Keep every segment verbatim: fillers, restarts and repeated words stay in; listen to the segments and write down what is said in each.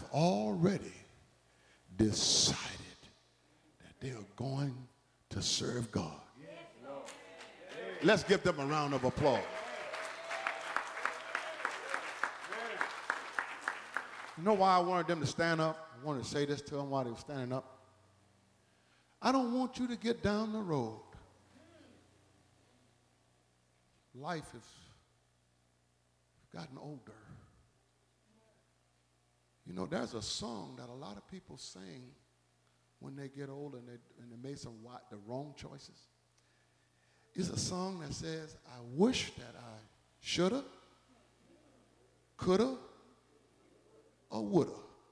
already decided that they are going to serve God. Let's give them a round of applause. You know why I wanted them to stand up? I wanted to say this to them while they were standing up. I don't want you to get down the road. Life has gotten older. You know, there's a song that a lot of people sing when they get older and they, and they made some the wrong choices. It's a song that says, I wish that I shoulda, coulda, or woulda.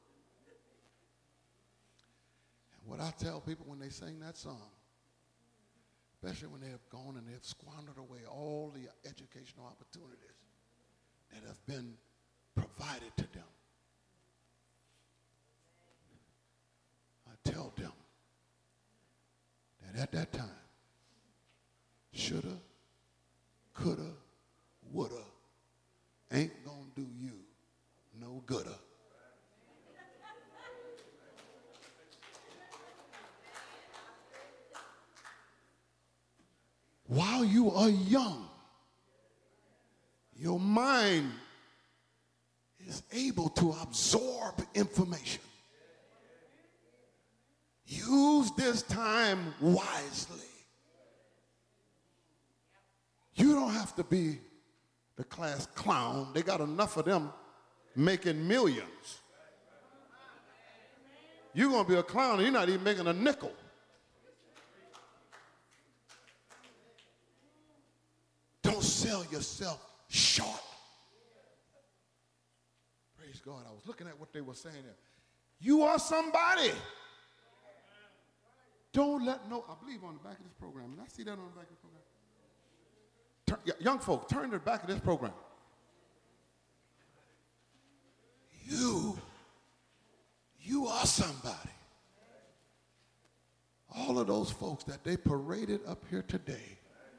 And what I tell people when they sing that song, especially when they have gone and they have squandered away all the educational opportunities that have been provided to them, I tell them that at that time, shoulda, coulda, woulda ain't gonna do you no gooda. While you are young, your mind is able to absorb information. Use this time wisely. You don't have to be the class clown. They got enough of them making millions. You're going to be a clown and you're not even making a nickel. Don't sell yourself short. Praise God. I was looking at what they were saying there. You are somebody. Don't let no, I believe on the back of this program. Did I see that on the back of the program? Turn, young folk, turn to the back of this program. You, you are somebody. All of those folks that they paraded up here today,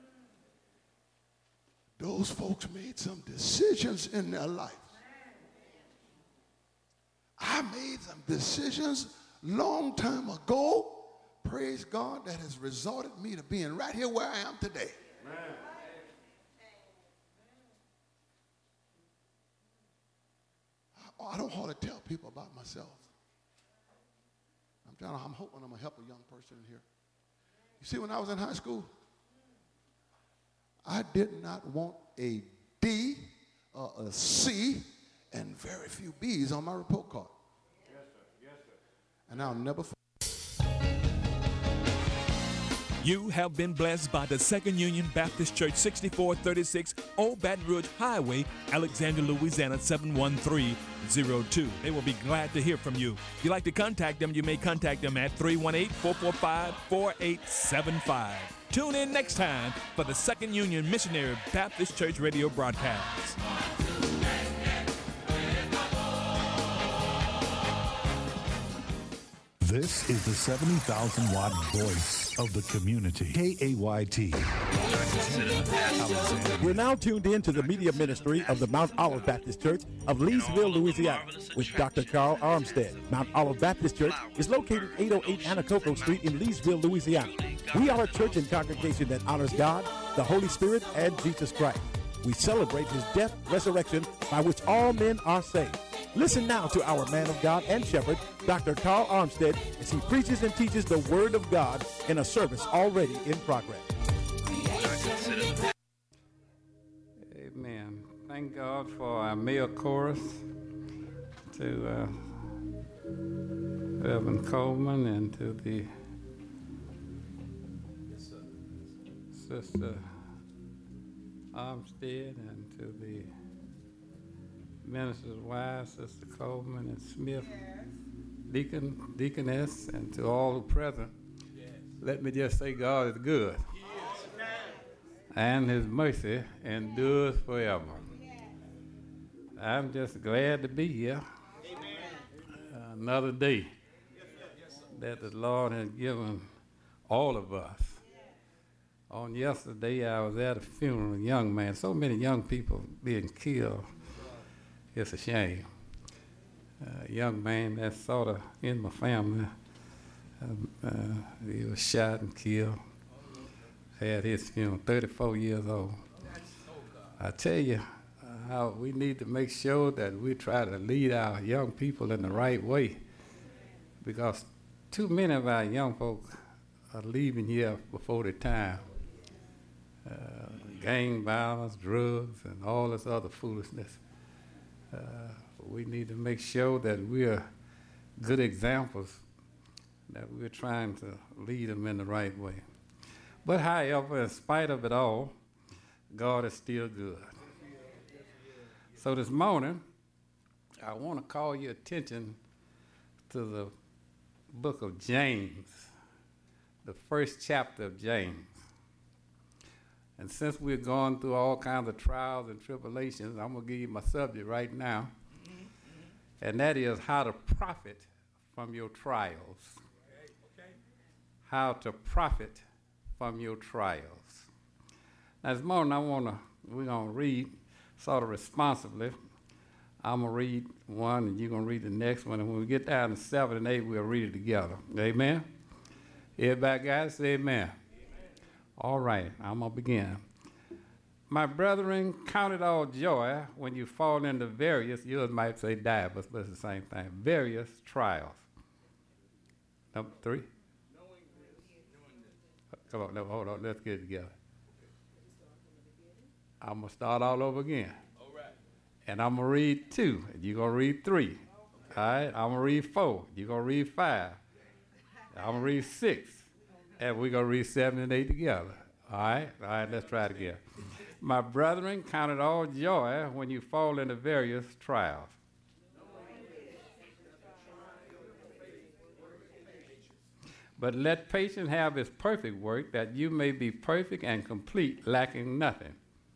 those folks made some decisions in their life. I made some decisions long time ago, praise God, that has resulted me to being right here where I am today. Amen. I, I don't want to tell people about myself. I'm trying to, I'm hoping I'm going to help a young person in here. You see, when I was in high school, I did not want a D, or a C, and very few B's on my report card. Yes, sir. Yes, sir. And I'll never forget. You have been blessed by the Second Union Baptist Church, sixty-four thirty-six Old Baton Rouge Highway, Alexandria, Louisiana, seven one three zero two. They will be glad to hear from you. If you'd like to contact them, you may contact them at three one eight, four four five, four eight seven five. Tune in next time for the Second Union Missionary Baptist Church radio broadcast. This is the seventy thousand watt voice of the community. K A Y T. We're now tuned in to the media ministry of the Mount Olive Baptist Church of Leesville, Louisiana, with Doctor Carl Armstead. Mount Olive Baptist Church is located eight oh eight Anacoco Street in Leesville, Louisiana. We are a church and congregation that honors God, the Holy Spirit, and Jesus Christ. We celebrate his death, resurrection, by which all men are saved. Listen now to our man of God and shepherd, Doctor Carl Armstead, as he preaches and teaches the Word of God in a service already in progress. Amen. Thank God for our male chorus, to uh, Reverend Coleman, and to the Sister Armstead, and to the minister's wives, Sister Coleman and Smith, yes. Deacon, Deaconess, and to all who present. Yes. Let me just say God is good. Yes. And his mercy endures forever. Yes. I'm just glad to be here. Uh, another day that the Lord has given all of us. On yesterday, I was at a funeral of a young man. So many young people being killed. It's a shame. Uh, young man that's sort of in my family. Um, uh, he was shot and killed. Had his funeral, thirty-four years old. I tell you, uh, how we need to make sure that we try to lead our young people in the right way, because too many of our young folks are leaving here before their time. Uh, gang violence, drugs, and all this other foolishness. Uh, we need to make sure that we're good examples, that we're trying to lead them in the right way. But however, in spite of it all, God is still good. So this morning, I want to call your attention to the book of James, the first chapter of James. And since we're going through all kinds of trials and tribulations, I'm going to give you my subject right now, and that is how to profit from your trials. Okay, okay. How to profit from your trials. Now this morning I want to, we're going to read sort of responsibly. I'm going to read one and you're going to read the next one, and when we get down to seven and eight, we'll read it together. Amen? Everybody got it? Say amen. Amen. All right, I'm going to begin. My brethren, count it all joy when you fall into various, yours might say divers, but it's the same thing, various trials. Number three? Come on, no, hold on, let's get it together. I'm going to start all over again. All right. And I'm going to read two, and you're going to read three. Okay. All right, I'm going to read four, you're going to read five. I'm going to read six, and we're going to read seven and eight together. All right, all right, let's try it again. My brethren, count it all joy when you fall into various trials. But let patience have its perfect work, that you may be perfect and complete, lacking nothing.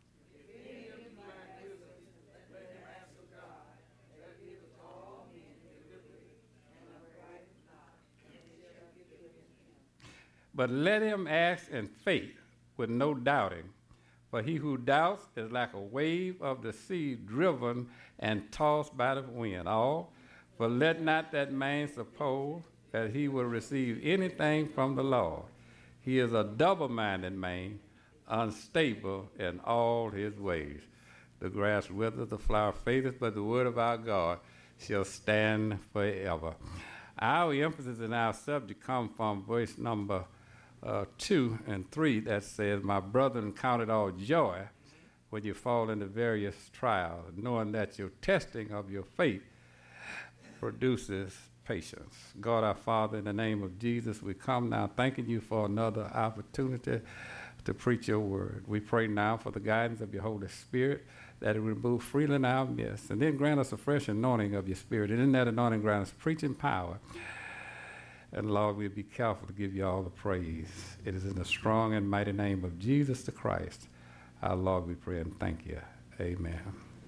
But let him ask in faith with no doubting. For he who doubts is like a wave of the sea driven and tossed by the wind. All, for let not that man suppose that he will receive anything from the Lord. He is a double-minded man, unstable in all his ways. The grass withers, the flower fadeth, but the word of our God shall stand forever. Our emphasis in our subject comes from verse number uh, two and three that says, my brethren, count it all joy when you fall into various trials, knowing that your testing of your faith produces patience. God our Father, in the name of Jesus, we come now thanking you for another opportunity to preach your word. We pray now for the guidance of your Holy Spirit, that it will move freely in our midst, and then grant us a fresh anointing of your Spirit, and in that anointing grant us preaching power. And Lord, we'll be careful to give you all the praise. It is in the strong and mighty name of Jesus the Christ, our Lord, we pray and thank you. Amen.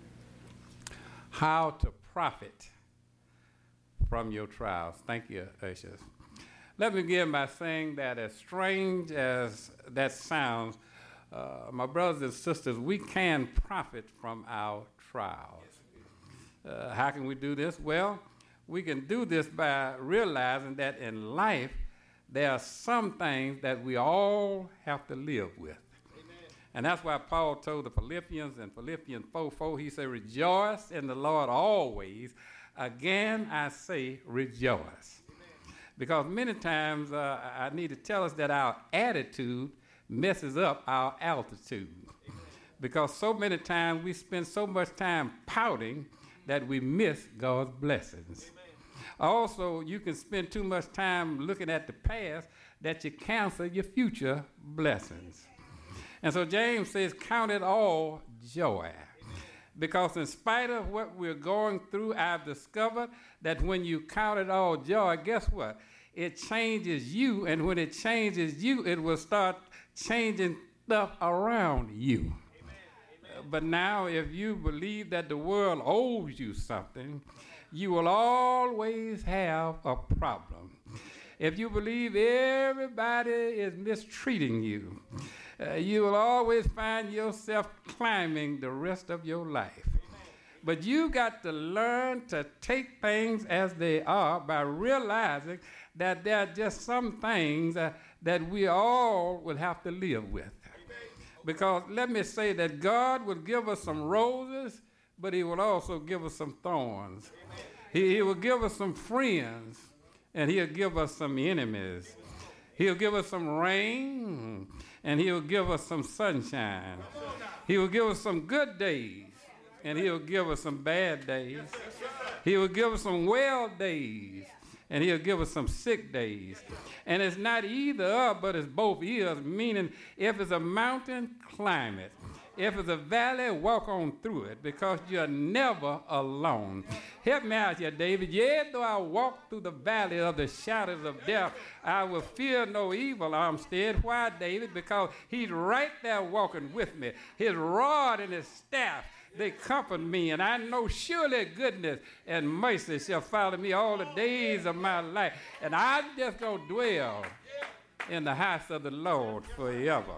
How to profit from your trials. Thank you, Ushers. Let me begin by saying that as strange as that sounds, uh, my brothers and sisters, we can profit from our trials. Uh, how can we do this? Well, we can do this by realizing that in life, there are some things that we all have to live with. Amen. And that's why Paul told the Philippians in Philippians four four, he said, rejoice in the Lord always. Again, I say rejoice. Amen. Because many times uh, I need to tell us that our attitude messes up our altitude. Amen. Because so many times we spend so much time pouting that we miss God's blessings. Amen. Also, you can spend too much time looking at the past that you cancel your future blessings. And so James says, count it all joy. Because in spite of what we're going through, I've discovered that when you count it all joy, guess what? It changes you, and when it changes you, it will start changing stuff around you. Amen. Amen. But now, if you believe that the world owes you something, you will always have a problem. If you believe everybody is mistreating you, uh, you will always find yourself climbing the rest of your life. But you got to learn to take things as they are by realizing that there are just some things uh, that we all will have to live with. Because let me say that God will give us some roses, but he will also give us some thorns. He, he will give us some friends, and he'll give us some enemies. He'll give us some rain, and he'll give us some sunshine. He will give us some good days, and he'll give us some bad days. He will give us some well days, and he'll give us some sick days. And it's not either or, but it's both is, meaning if it's a mountain, climb it. If it's a valley, walk on through it, because you're never alone. Help me out here, David. Yea, though I walk through the valley of the shadows of death, I will fear no evil, Armstead. Why, David? Because he's right there walking with me. His rod and his staff, they comfort me, and I know surely goodness and mercy shall follow me all the days of my life. And I'm just going to dwell in the house of the Lord forever.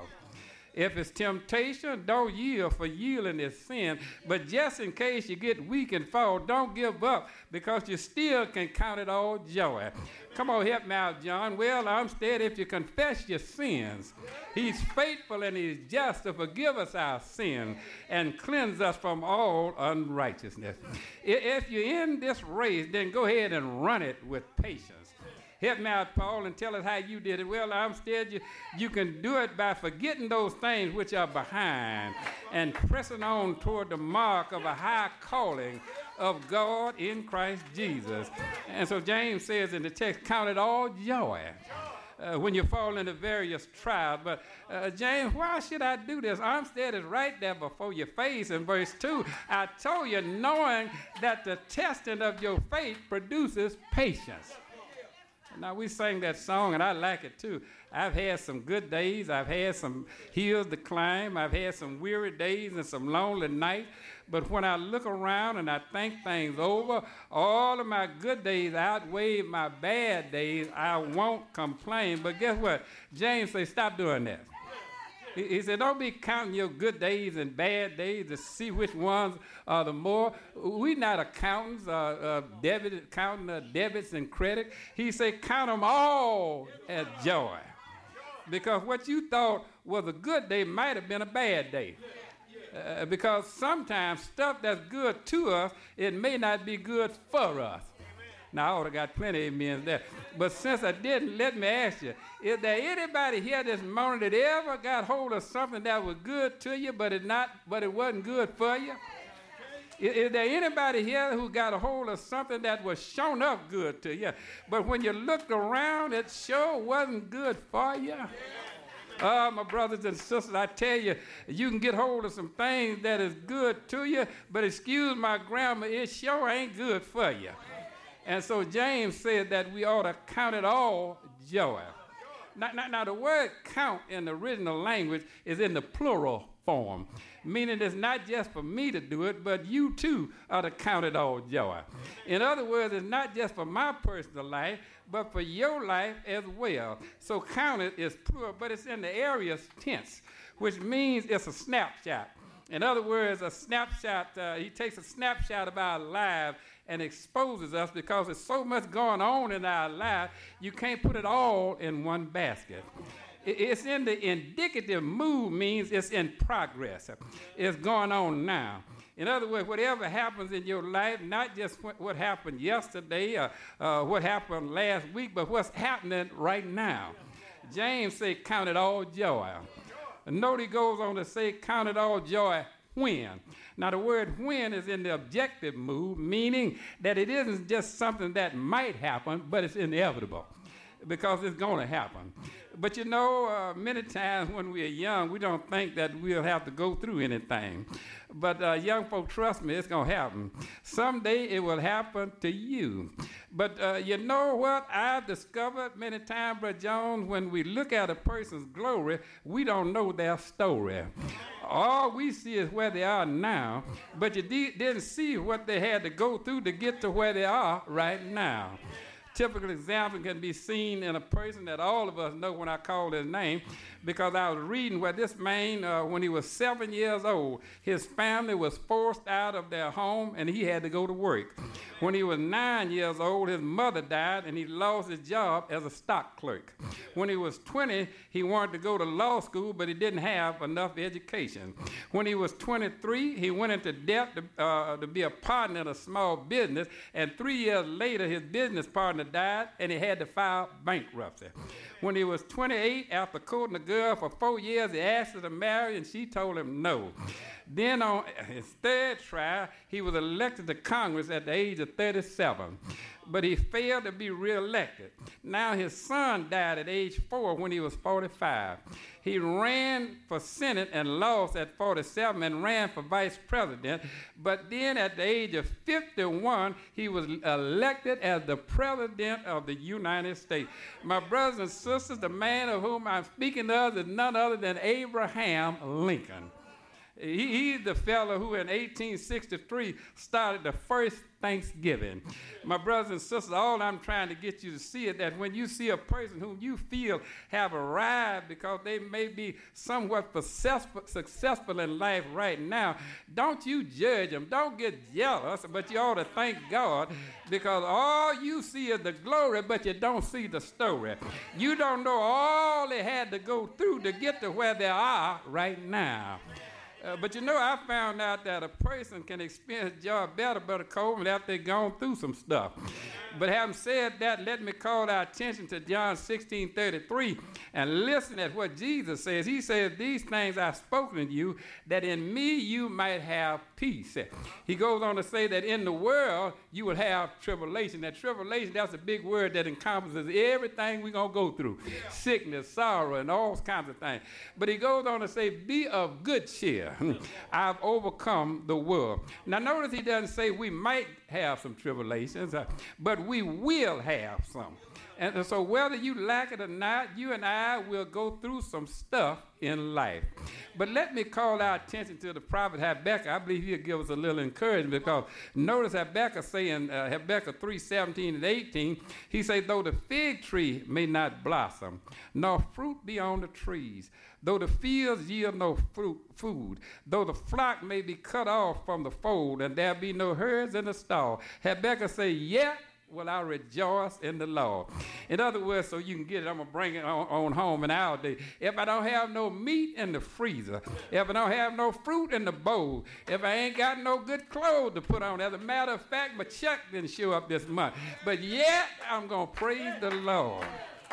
If it's temptation, don't yield, for yielding is sin. But just in case you get weak and fall, don't give up, because you still can count it all joy. Come on, help me out, John. Well, I'm steady. If you confess your sins, he's faithful and he's just to forgive us our sins and cleanse us from all unrighteousness. If you're in this race, then go ahead and run it with patience. Help me out, Paul, and tell us how you did it. Well, Armstead, you, you can do it by forgetting those things which are behind and pressing on toward the mark of a high calling of God in Christ Jesus. And so James says in the text, count it all joy uh, when you fall into various trials. But uh, James, why should I do this? Armstead is right there before your face in verse two. I told you, knowing that the testing of your faith produces patience. Now, we sang that song, and I like it, too. I've had some good days. I've had some hills to climb. I've had some weary days and some lonely nights. But when I look around and I think things over, all of my good days outweigh my bad days. I won't complain. But guess what? James says, stop doing that. He said, don't be counting your good days and bad days to see which ones are the more. We're not accountants, uh, uh, debit, counting uh, debits and credit. He said, count them all as joy. Because what you thought was a good day might have been a bad day. Uh, because sometimes stuff that's good to us, it may not be good for us. Now, I would have got plenty of amens there. But since I didn't, let me ask you, is there anybody here this morning that ever got hold of something that was good to you, but it not, but it wasn't good for you? Is, is there anybody here who got a hold of something that was shown up good to you, but when you looked around, it sure wasn't good for you? Oh, uh, my brothers and sisters, I tell you, you can get hold of some things that is good to you, but excuse my grammar, it sure ain't good for you. And so James said that we ought to count it all joy. Now, now, now, the word count in the original language is in the plural form, meaning it's not just for me to do it, but you too are to count it all joy. In other words, it's not just for my personal life, but for your life as well. So count it is plural, but it's in the aorist tense, which means it's a snapshot. In other words, a snapshot, uh, he takes a snapshot of our lives and exposes us, because there's so much going on in our life, you can't put it all in one basket. It's in the indicative mood, means it's in progress. It's going on now. In other words, whatever happens in your life, not just what, what happened yesterday or uh, what happened last week, but what's happening right now. James said, count it all joy. Note he goes on to say, count it all joy when. Now, the word when is in the objective mood, meaning that it isn't just something that might happen, but it's inevitable, because it's going to happen. But you know, uh, many times when we're young, we don't think that we'll have to go through anything. But uh, young folk, trust me, it's going to happen. Someday it will happen to you. But uh, you know what I've discovered many times, Brother Jones, when we look at a person's glory, we don't know their story. All we see is where they are now, but you de- didn't see what they had to go through to get to where they are right now. typical example can be seen in a person that all of us know when I call his name, because I was reading where this man, uh, when he was seven years old, his family was forced out of their home and he had to go to work. When he was nine years old, his mother died and he lost his job as a stock clerk. When he was twenty, he wanted to go to law school, but he didn't have enough education. When he was twenty-three, he went into debt to, uh, to be a partner in a small business, and three years later, his business partner died and he had to file bankruptcy. When he was twenty-eight, after courting a girl for four years, he asked her to marry and she told him no. Then on his third trial, he was elected to Congress at the age of thirty-seven, but he failed to be reelected. Now his son died at age four when he was forty-five. He ran for Senate and lost at forty-seven and ran for vice president, but then at the age of fifty-one, he was elected as the president of the United States. My brothers and sisters, the man of whom I'm speaking of is none other than Abraham Lincoln. He, he's the fellow who in eighteen sixty-three started the first Thanksgiving. My brothers and sisters, all I'm trying to get you to see is that when you see a person whom you feel have arrived because they may be somewhat successful, successful in life right now, don't you judge them. Don't get jealous, but you ought to thank God, because all you see is the glory, but you don't see the story. You don't know all they had to go through to get to where they are right now. Uh, but you know, I found out that a person can experience joy better, Brother Coleman, after they've gone through some stuff. But having said that, let me call our attention to John sixteen thirty-three and listen at what Jesus says. He says, these things I've spoken to you, that in me you might have peace. He goes on to say that in the world you will have tribulation. That tribulation, that's a big word that encompasses everything we're going to go through. Yeah. Sickness, sorrow, and all kinds of things. But he goes on to say, be of good cheer. I've overcome the world. Now notice he doesn't say we might have some tribulations, uh, but we will have some. And so whether you like it or not, you and I will go through some stuff in life. But let me call our attention to the prophet Habakkuk. I believe he'll give us a little encouragement, because notice Habakkuk saying, uh, Habakkuk three seventeen and eighteen, he says, though the fig tree may not blossom, nor fruit be on the trees, though the fields yield no fruit, food, though the flock may be cut off from the fold, and there be no herds in the stall, Habakkuk say, yet will I rejoice in the Lord. In other words, so you can get it, I'm going to bring it on, on home in our day. If I don't have no meat in the freezer, if I don't have no fruit in the bowl, if I ain't got no good clothes to put on, as a matter of fact, my check didn't show up this month, but yet I'm going to praise the Lord.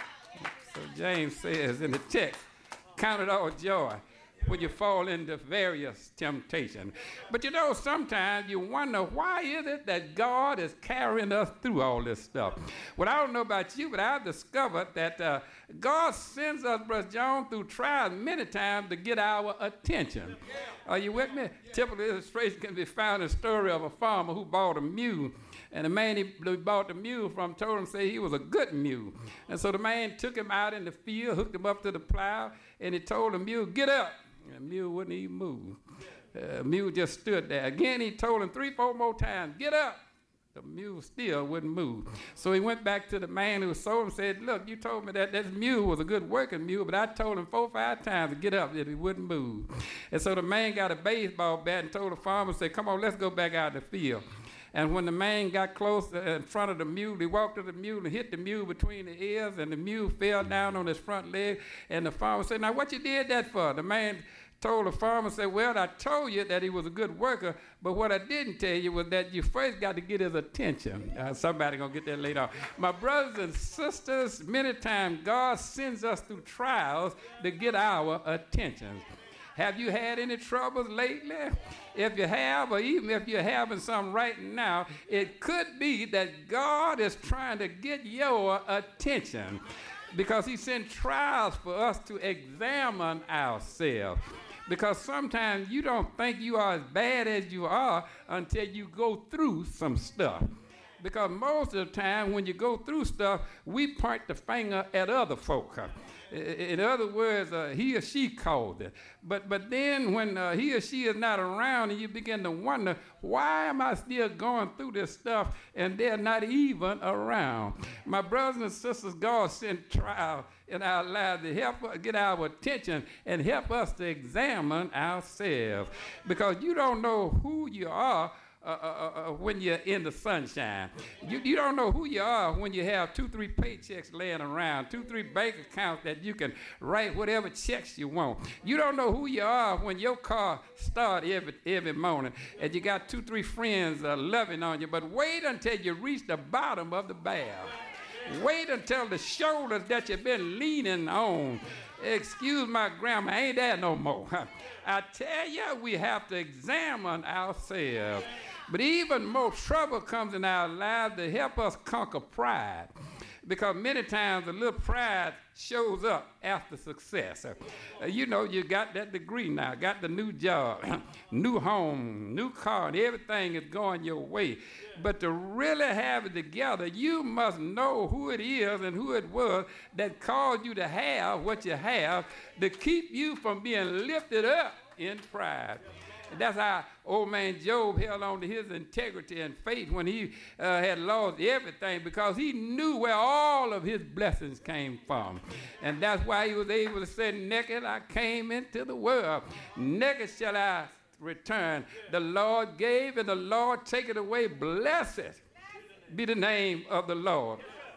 So James says in the text, count it all joy when you fall into various temptations. But you know, sometimes you wonder, why is it that God is carrying us through all this stuff? Well, I don't know about you, but I've discovered that uh, God sends us, Brother John, through trials many times to get our attention. Are you with me? Yeah. Typical illustration can be found in the story of a farmer who bought a mule. And the man he bought the mule from told him, say he was a good mule. And so the man took him out in the field, hooked him up to the plow, and he told the mule, get up. And the mule wouldn't even move. The uh, mule just stood there. Again, he told him three, four more times, get up. The mule still wouldn't move. So he went back to the man who sold him and said, look, you told me that this mule was a good working mule, but I told him four or five times to get up, that he wouldn't move. And so the man got a baseball bat and told the farmer, said, come on, let's go back out in the field. And when the man got close in front of the mule, he walked to the mule and hit the mule between the ears, and the mule fell down on his front leg. And the farmer said, now what you did that for? The man told the farmer, said, well, I told you that he was a good worker, but what I didn't tell you was that you first got to get his attention. Uh, somebody gonna get that later on. My brothers and sisters, many times God sends us through trials to get our attention. Have you had any troubles lately? If you have, or even if you're having some right now, it could be that God is trying to get your attention, because he sent trials for us to examine ourselves. Because sometimes you don't think you are as bad as you are until you go through some stuff. Because most of the time when you go through stuff, we point the finger at other folk. Uh, In other words, uh, he or she caused it. But, but then when uh, he or she is not around and you begin to wonder, why am I still going through this stuff and they're not even around? My brothers and sisters, God sent trials in our lives to help us get our attention and help us to examine ourselves. Because you don't know who you are Uh, uh, uh, when you're in the sunshine. You, you don't know who you are when you have two, three paychecks laying around, two, three bank accounts that you can write whatever checks you want. You don't know who you are when your car starts every, every morning and you got two, three friends uh, loving on you. But wait until you reach the bottom of the barrel. Wait until the shoulders that you've been leaning on, excuse my grammar, ain't there no more. I tell you, we have to examine ourselves. But even more trouble comes in our lives to help us conquer pride. Because many times a little pride shows up after success. Uh, you know, you got that degree now, got the new job, new home, new car, and everything is going your way. But to really have it together, you must know who it is and who it was that caused you to have what you have to keep you from being lifted up in pride. And that's how old man Job held on to his integrity and faith when he uh, had lost everything, because he knew where all of his blessings came from. And that's why he was able to say, naked I came into the world, naked shall I return. The Lord gave and the Lord taketh away. Blessed be the name of the Lord.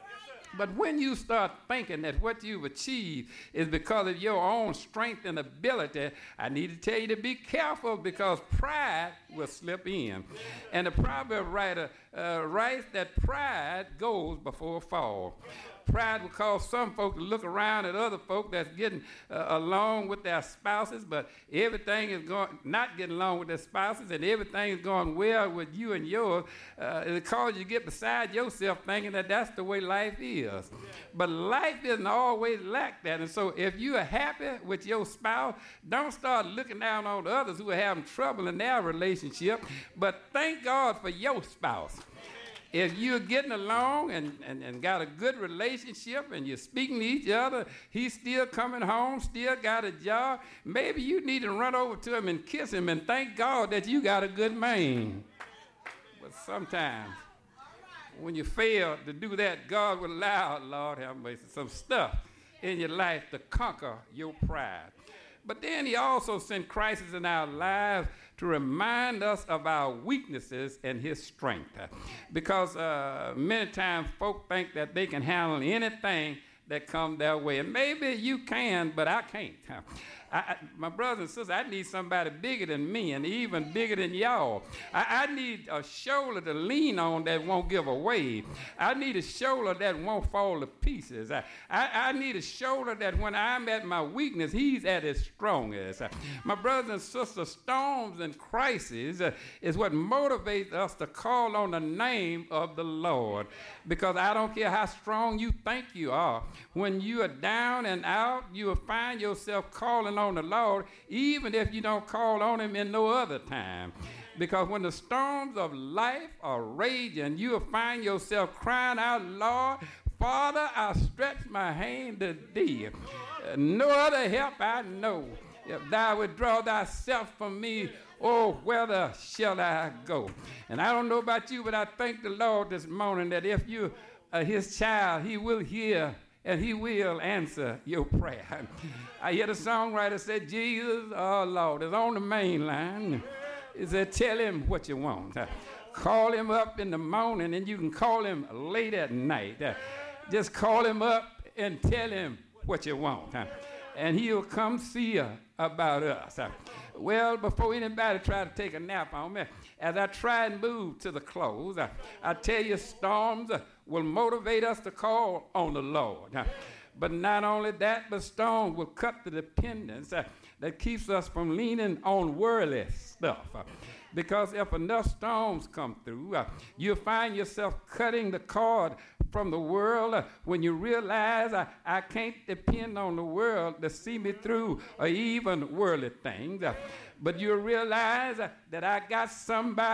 But when you start thinking that what you've achieved is because of your own strength and ability, I need to tell you to be careful, because pride will slip in. And the proverb writer uh, writes that pride goes before a fall. Pride will cause some folk to look around at other folk that's getting uh, along with their spouses, but everything is going not getting along with their spouses, and everything is going well with you and yours. Uh, it causes you to get beside yourself thinking that that's the way life is. But life isn't always like that. And so if you are happy with your spouse, don't start looking down on others who are having trouble in their relationship, but thank God for your spouse. If you're getting along and, and, and got a good relationship and you're speaking to each other, he's still coming home, still got a job, maybe you need to run over to him and kiss him and thank God that you got a good man. But sometimes when you fail to do that, God will allow, Lord have mercy, some stuff in your life to conquer your pride. But then he also sent crises in our lives to remind us of our weaknesses and his strength. Because uh, many times folk think that they can handle anything that comes their way. And maybe you can, but I can't. I, I, my brothers and sisters, I need somebody bigger than me and even bigger than y'all. I, I need a shoulder to lean on that won't give away. I need a shoulder that won't fall to pieces. I, I, I need a shoulder that when I'm at my weakness, he's at his strongest. My brothers and sisters, storms and crises uh, is what motivates us to call on the name of the Lord. Because I don't care how strong you think you are, when you are down and out, you will find yourself calling on the Lord, even if you don't call on him in no other time. Because when the storms of life are raging, you will find yourself crying out, Lord, Father, I stretch my hand to thee. Uh, no other help I know. If thou withdraw thyself from me, oh, whither shall I go? And I don't know about you, but I thank the Lord this morning that if you are his child, he will hear and he will answer your prayer. I hear the songwriter say, Jesus, oh Lord, is on the main line. He said, tell him what you want. Call him up in the morning, and you can call him late at night. Just call him up and tell him what you want. And he'll come see you about us. Well, before anybody try to take a nap on me, as I try and move to the close, I, I tell you, storms will motivate us to call on the Lord. But not only that, but storms will cut the dependence uh, that keeps us from leaning on worldly stuff. Uh, because if enough storms come through, uh, you'll find yourself cutting the cord from the world uh, when you realize uh, I can't depend on the world to see me through or even worldly things. Uh, but you realize uh, that I got somebody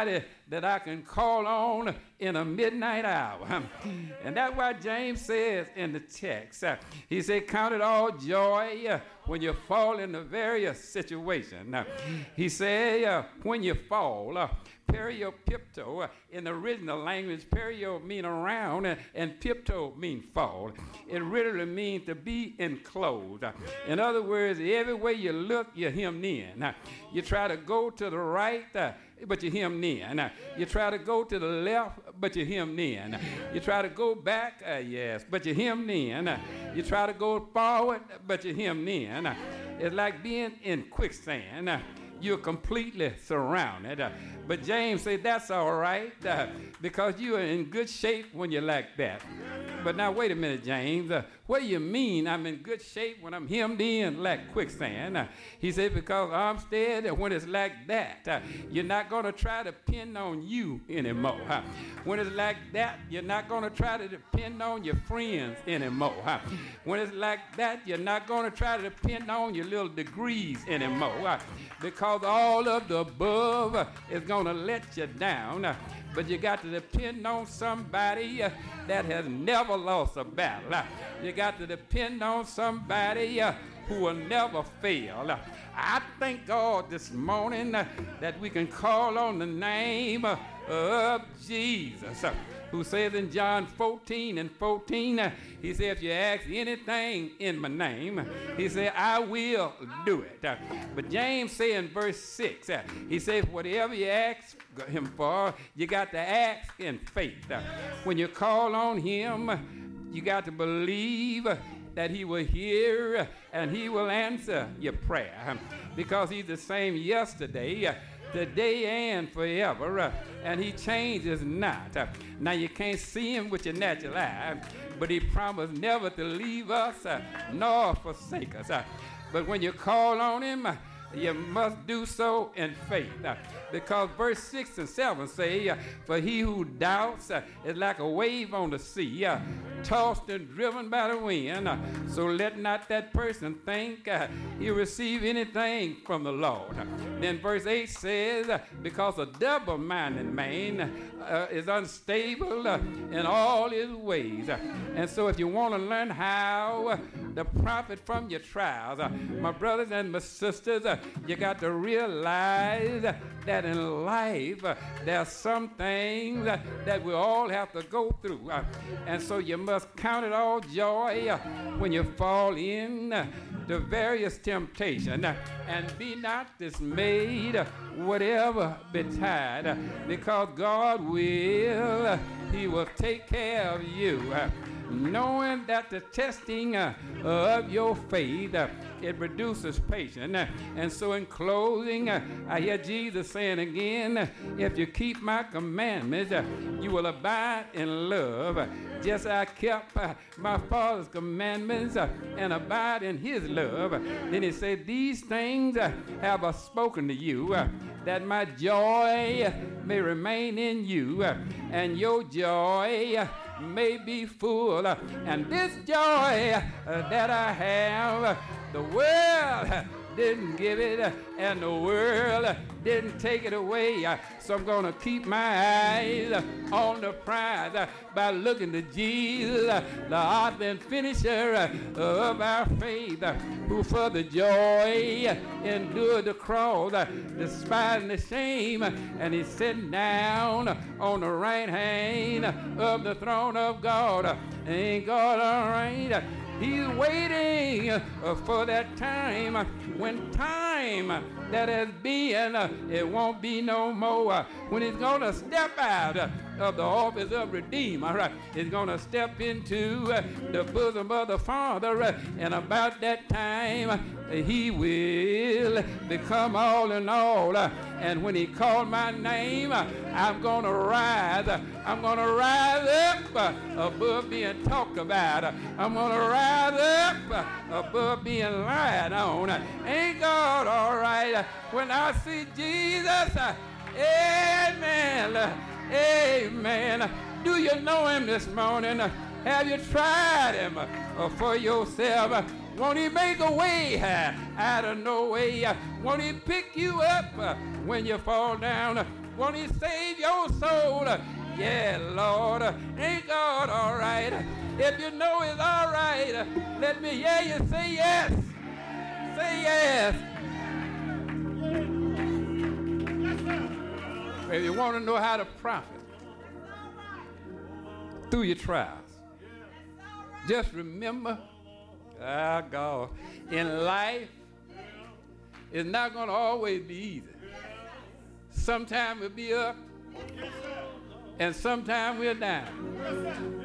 that I can call on in a midnight hour. And that's why James says in the text, uh, he said, count it all joy uh, when you fall into various situations. Uh, he said, uh, when you fall, uh, periopipto, uh, in the original language, perio mean around, uh, and pipto mean fall. It literally means to be enclosed. Uh, in other words, every way you look, you're hemmed in. Uh, you try to go to the right, uh, but you're hemmed in. Uh, you try to go to the left, but you're hemmed in. Uh, you try to go back, uh, yes, but you're hemmed in. Uh, you try to go forward, but you're hemmed in. Uh, it's like being in quicksand. Uh, you're completely surrounded. Uh, but James said that's all right uh, because you are in good shape when you're like that. But now wait a minute, James. Uh, what do you mean I'm in good shape when I'm hemmed in like quicksand? Uh, he said because I'm steady when it's like that. Uh, you're not going to try to depend on you anymore. Uh, when it's like that, you're not going to try to depend on your friends anymore. Uh, when it's like that, you're not going to try to depend on your little degrees anymore. Uh, because all of the above uh, is going to let you down. Uh, but you got to depend on somebody uh, that has never lost a battle. Uh, you got to depend on somebody uh, who will never fail. Uh, I thank God this morning uh, that we can call on the name uh, of Jesus. Uh, who says in John fourteen and fourteen, uh, he said, if you ask anything in my name, he said, I will do it. Uh, but James said in verse six, uh, he said, whatever you ask him for, you got to ask in faith. Uh, when you call on him, you got to believe uh, that he will hear and he will answer your prayer uh, because he's the same yesterday, uh, today and forever, uh, and he changes not. Uh, now you can't see him with your natural eye, but he promised never to leave us uh, nor forsake us. Uh, but when you call on him, uh, you must do so in faith. Uh, because verse six and seven say, uh, for he who doubts uh, is like a wave on the sea, uh, tossed and driven by the wind. Uh, so let not that person think uh, he receive anything from the Lord. Uh, then verse eight says, uh, because a double-minded man uh, is unstable uh, in all his ways. Uh, and so if you want to learn how uh, to profit from your trials, uh, my brothers and my sisters, uh, you got to realize uh, that in life uh, there are some things uh, that we all have to go through. Uh, and so you must count it all joy uh, when you fall in uh, to various temptations, uh, and be not dismayed, uh, whatever betide, uh, because God will, uh, he will take care of you. Uh, knowing that the testing uh, of your faith, uh, it produces patience. Uh, and so in closing, uh, I hear Jesus saying again, uh, if you keep my commandments, uh, you will abide in love. Uh, just as I kept uh, my Father's commandments uh, and abide in his love. Uh, then he said, these things uh, have I spoken to you, uh, that my joy may remain in you, uh, and your joy uh, may be full. Uh, and this joy uh, that I have, uh, the world uh, didn't give it, uh, and the world uh, didn't take it away. Uh, so I'm going to keep my eyes uh, on the prize uh, by looking to Jesus, uh, the author and finisher uh, of our faith, uh, who for the joy uh, endured the cross, uh, despising the shame, uh, and he's sitting down uh, on the right hand uh, of the throne of God. Uh, ain't God all right? Uh, He's waiting uh, for that time uh, when time uh, that has been, uh, it won't be no more. Uh, when he's going to step out uh, of the office of Redeemer, uh, he's going to step into uh, the bosom of the Father. Uh, and about that time, uh, he will become all in all. Uh, and when he called my name, uh, I'm going to rise. Uh, I'm going to rise up uh, above being talked about. Uh, I'm going to rise up uh, above being lied on. Uh, ain't God all right? Uh, when I see Jesus, uh, amen, uh, amen. Uh, do you know him this morning? Uh, have you tried him uh, for yourself? Uh, won't he make a way uh, out of no way? Uh, won't he pick you up uh, when you fall down? Uh, Won't he save your soul? Yeah, Lord. Ain't God all right? If you know it's all right, let me hear you say yes. Say yes. If you want to know how to profit through your trials, just remember, ah, God, in life, it's not going to always be easy. Sometimes we'll be up, and sometimes we're down.